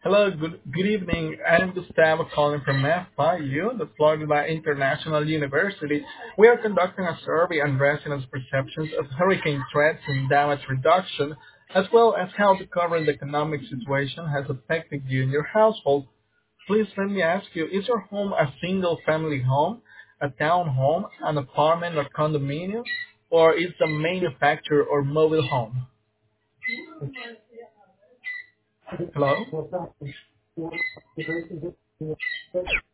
Hello, good evening. I'm Gustavo calling from FIU, the Florida International University. We are conducting a survey on residents' perceptions of hurricane threats and damage reduction, as well as how the current economic situation has affected you and your household. Please let me ask you, is your home a single-family home, a townhome, an apartment or condominium, or is it a manufactured or mobile home? Hello?